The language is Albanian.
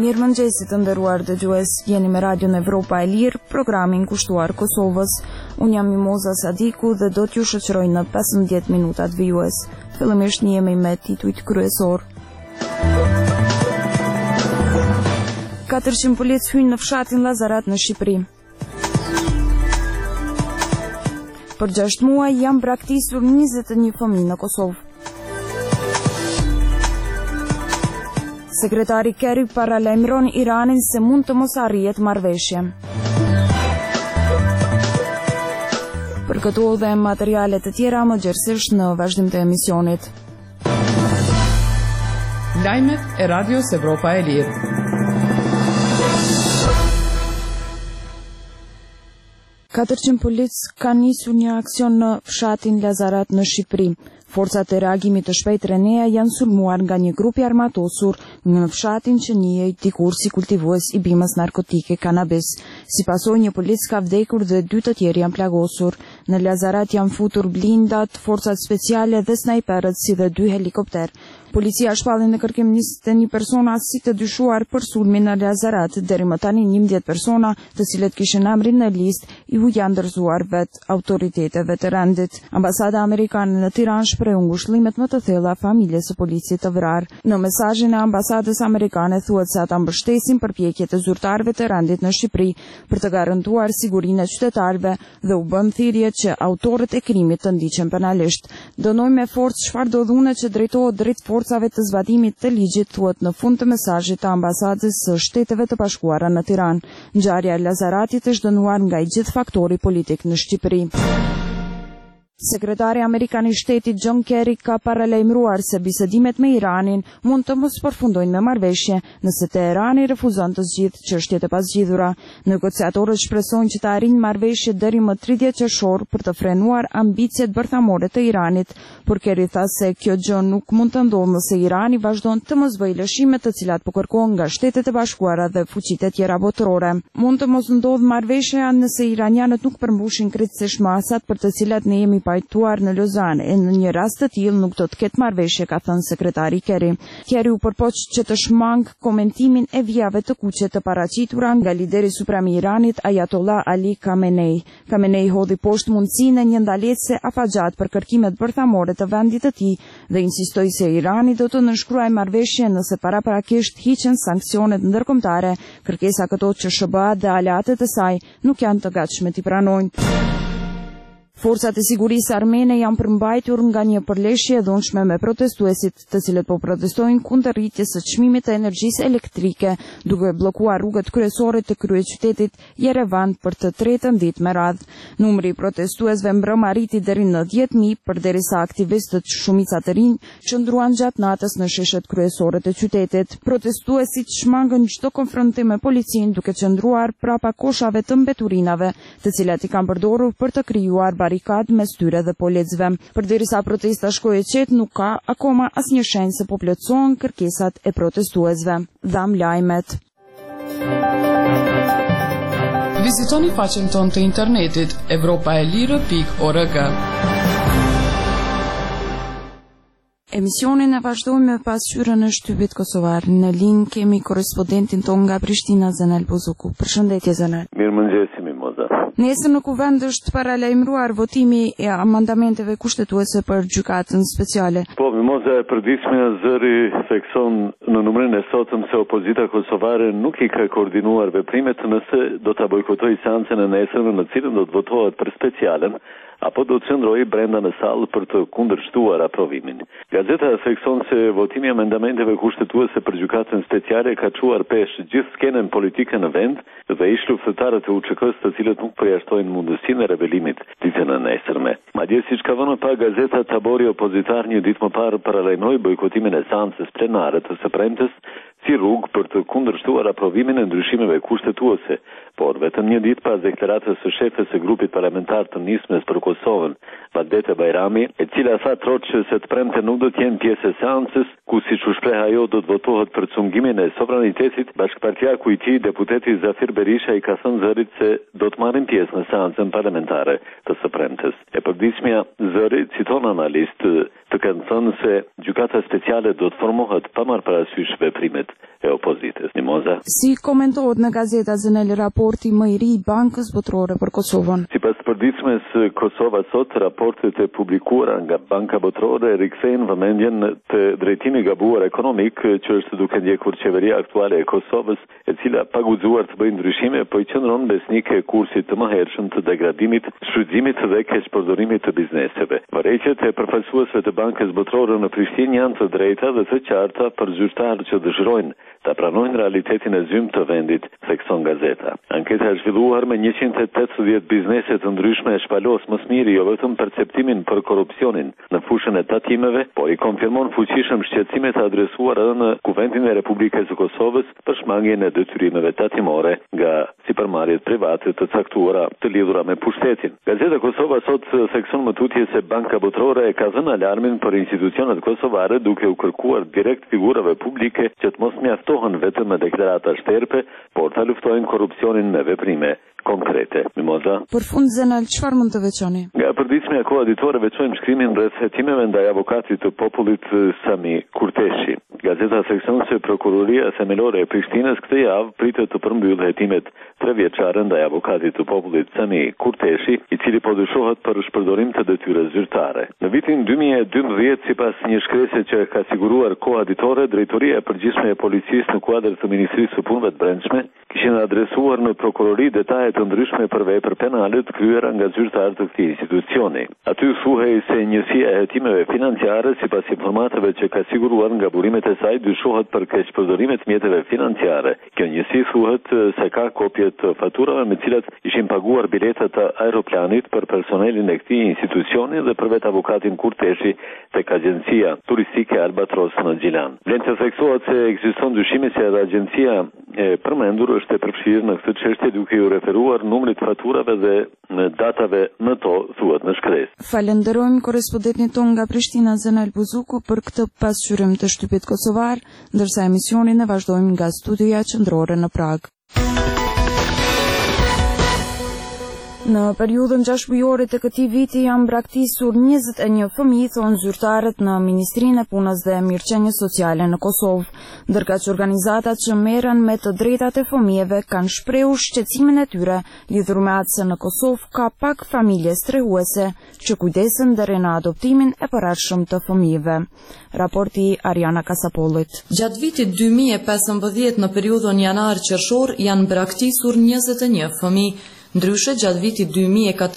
Mirëmëngjesit të nderuar dëgjues, jeni me Radion Evropa e Lirë, programin kushtuar Kosovës. Unë jam Mimoza Sadiku dhe do t'ju shoqëroj në 15 minutat vijues. Fillimisht njihemi me titujt kryesor. 400 policë hynë në fshatin Llazarat në Shqipëri. Për 6 muaj janë braktisur 21 fëmijë në Kosovë. Sekretari Kerry paralajmëron Iranin se mund të mos arrihet marrëveshje. Për këto dhe materiale të tjera më gjerësisht në vazhdim të emisionit. Lajmet e Radios Evropa e Lirë. 400 policë kanë nisur një aksion në fshatin Llazarat në Shqipëri. Forcat e reagimit të shpejtë Renea janë sulmuar nga një grup i armatosur në fshatin që njihej dikur si kultivues i bimës narkotike kanabis. Si pasojë, një policë ka vdekur dhe 2 të tjerë janë plagosur. Në Llazarat janë futur blindat, forcat speciale dhe snajperët si dhe 2 helikopter. Policia shpalli në kërkim 21 persona si të dyshuar për sulmin në Llazarat. Deri më tani 11 persona, të cilët kishin emrin në listë, ju janë ndërzuar vet autoriteteve të rendit. Ambasada amerikane në Tiranë shprehu ngushëllimet më të thella familjes së policit të vrarë. Në mesazhin e ambasadës amerikane thuhet se ata mbështesin përpjekjet e zyrtarëve të rendit në Shqipëri për të garantuar sigurinë e qytetarëve dhe u bën thirrje që autorët e krimit të ndiqen penalisht. Dënojmë me forcë çfarë do dhune që drejtohet drejt forcave të zbatimit të ligjit, thuhet në fund të mesazhit të ambasadës së Shteteve të Bashkuara në Tiranë. Ngjarja e Llazaratit është dënuar nga i gjithë faktori politik në Shqipëri. Sekretari Amerikan i Shtetit John Kerry ka paralajmëruar se bisedimet me Iranin mund të mos përfundojnë me marrëveshje nëse Teherani refuzon të zgjidhë çështjet e pasgjidhura. Negociatorët shpresojnë që të arrijnë marrëveshje deri më 30 qershor për të frenuar ambicjet bërthamore të Iranit, por Kerry tha se kjo gjë nuk mund të ndodhë nëse Irani vazhdon të mos bëjë lëshime të cilat po kërkohen nga Shtetet e Bashkuara dhe fuqitë e tjera botërore. Mund të mos ndodhë marrëveshja nëse iranianët nuk përmbushin krejtësisht masat për të cilat ne jemi pajtuar në Lozane, e në një rast të tillë nuk do të ketë marrëveshje, ka thënë sekretari Kerry. Kerry u përpoq që të shmang komentimin e vijave të kuqe të paraqitura nga lideri suprem i Iranit Ayatollah Ali Khamenei. Khamenei hodhi poshtë mundësinë e një ndalese afagjat për kërkimet bërthamore të vendit të tij dhe insistoi se Irani do të nënshkruajë marrëveshje nëse paraprakisht hiqen sanksionet ndërkombëtare, kërkesa këto që SBA dhe aleatët e saj nuk janë të gatshme t'i pranojnë. Forcat e sigurisë armene janë përmbajtur nga një përleshje e dhunshme me protestuesit, të cilët po protestojnë kundër rritjes së çmimit të energjisë elektrike, duke bllokuar rrugët kryesore të kryeqytetit Yerevan për të tretën ditë me radhë. Numri i protestuesve mbrëmë arriti deri në 10.000, përderisa aktivistët shumica të rinj qëndruan gjatë natës në sheshet kryesore të qytetit. Protestuesit shmangën çdo konfrontim me policinë, duke qëndruar prapa koshave të mbeturinave, të cilat i kanë përdorur për të krijuar barikad mes tyre dhe policëve. Përderisa protesta shkoi e qetë, nuk ka akoma asnjë shenjë se po plotësohen kërkesat e protestuesve. Dham lajmet. Vizitoni faqen tonë të internetit evropaelire.org. Emisionin e vazhdojmë me pasqyrën e shtypit kosovar. Në linj kemi korrespondentin ton nga Prishtina, Zenel Buzuku. Përshëndetje Zenel. Mirëmëngjes Mimoza. Nesër në kuvend është paralajmëruar votimi i amendamenteve kushtetuese për gjykatën speciale. Po, Mimoza, e përditshme zëri thekson në numrin e sotëm se opozita kosovare nuk i ka koordinuar veprimet nëse do ta bojkotojë seancën e nesërme në cilën do të votohet për specialen, apo do të qëndrojë brenda në sallë për të kundërshtuar aprovimin. Gazeta thekson se votimi i amendamenteve kushtetuese për gjykatën speciale ka çuar pesh gjithë skenën politike në vend dhe ish luftëtarët e UÇK-s, të cilët nuk përjashtojnë mundësinë e rebelimit ditën e nesërme. Madje siç ka vënë pa gazeta, tabori opozitar një ditë më parë paralajmëroi bojkotimin e seancës plenare të së premtes si rrugë për të kundërshtuar aprovimin e ndryshimeve kushtetuese, por vetëm një ditë pas deklaratës së shefes së grupit parlamentar të nismes për Kosovën, Vadete Bajrami, e cila tha trotë që se të premte nuk do të jenë pjesë e seancës, ku siç u shpreh ajo do të votohet për cungimin e sovranitetit, bashkëpartiaku i tij, deputeti Zafir Berisha, i ka thënë Zërit se do të marrin pjesë në seancën parlamentare të së premtes. E përditshmja Zëri citon analistë të kanë thënë se gjykata speciale do të formohet pa marrë parasysh veprimet e opozitës. Mimoza. Si komentohet në Gazeta Zenel raporti më i ri i Bankës Botërore për Kosovën? Sipas përditshmes Kosova sot, raportet e publikuara nga Banka Botërore rikthejnë vëmendjen të drejtimi gabuar ekonomik që është duke ndjekur qeveria aktuale e Kosovës, e cila pa guxuar të bëjë ndryshime, po i qëndron besnike e kursit të mëhershëm të degradimit, shfrytëzimit dhe keqpërdorimit të bizneseve. Vërejtjet e përfaqësuesve të Bankës Botërore në Prishtinë janë të drejta dhe të qarta për zyrtarët që dëshirojnë ta pranojnë realitetin e zymë të vendit, thekson gazeta. Anketa e zhvilluar me 180 biznese të ndryshme e shpalos më së miri jo vetëm perceptimin për korrupsionin në fushën e tatimeve, por i konfirmon fuqishëm shqetësimet adresuara në Kuvendin e Republikës së Kosovës për shmangjen e detyrimeve tatimore nga sipërmarrjet private të caktuara të lidhura me pushtetin. Gazeta Kosova sot thekson më tutje se Banka Botërore e ka dhënë alarmin për institucionet kosovare duke u kërkuar direkt figurave publike që të mos mjaftohen vetëm me deklarata shterpe, por ta luftojnë korrupsionin me veprime konkrete. Mimoza. Për fund Zenel, çfarë mund të veçoni? Nga përditshmja koaditore veçojmë shkrimin rreth hetimeve ndaj avokatit të popullit Sami Kurteshi. Gazeta thekson se prokuroria themelore e Prishtinës këtë javë pritet të përmbyllë hetimet 3 vjeçare ndaj avokatit të popullit Sami Kurteshi, i cili po dyshohet për shpërdorim të detyrës zyrtare. Në vitin 2012, sipas një shkrese që ka siguruar koaditore, drejtoria e përgjithshme e policisë në kuadër të Ministrisë së Punëve të Brendshme kishin adresuar në prokurori detaje të ndryshme për vepër penale të kryera nga zyrtarë të këtij institucioni. Aty thuhej se njësia e hetimeve financiare, sipas informatave që ka siguruar nga burimet e saj, dyshohet për keqpërdorimet mjeteve financiare. Kjo njësi thuhet se ka kopje të faturave me cilat ishin paguar biletat të aeroplanit për personelin e këtij institucioni dhe për vetë avokatin Kurteshi tek agjencia turistike Albatros në Gjilan. Vlen të theksohet se ekziston dyshimi se edhe agjencia e përmendur është e përfshirë në këtë çështje duke u referuar numrit faturave dhe datave në to, thuhet në shkresë. Falenderojmë korrespondentin ton nga Prishtina Zenel Buzuku për këtë pasqyrim të shtypit kosovar, ndërsa emisionin e vazhdojmë nga studioja qendrore në Prag. Në periudhën 6 mujore të këtij viti janë braktisur 21 fëmijë, thonë zyrtarët në Ministrinë e Punës dhe Mirëqenies Sociale në Kosovë, ndërkaq që organizatat që merren me të drejtat e fëmijëve kanë shprehur shqetësimin e tyre lidhur me atë se në Kosovë ka pak familje strehuese që kujdesen deri në adoptimin e përhershëm të fëmijëve. Raporti Ariana Kasapollit. Gjatë vitit 2015 në periudhën janar-qershor janë braktisur 21 fëmijë. Ndryshe, gjatë vitit 2014